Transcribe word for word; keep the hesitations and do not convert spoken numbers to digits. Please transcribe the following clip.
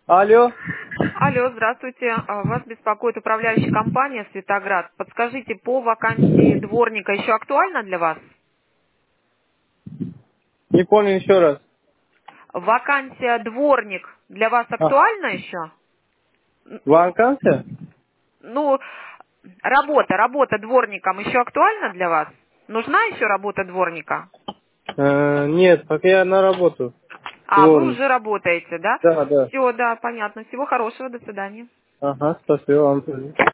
Алло. Алло, здравствуйте. А, Вас беспокоит управляющая компания «Светоград». Подскажите, по вакансии дворника еще актуально для вас? Не понял еще раз. Вакансия дворник для вас А, актуальна еще? Н- вакансия? Ну, работа, работа дворником еще актуальна для вас? Нужна еще работа дворника? Э, нет, пока я на работу. А, вы Дворник. уже работаете, да? Да, да. Все, да, понятно. Всего хорошего, до свидания. Ага, спасибо вам тоже.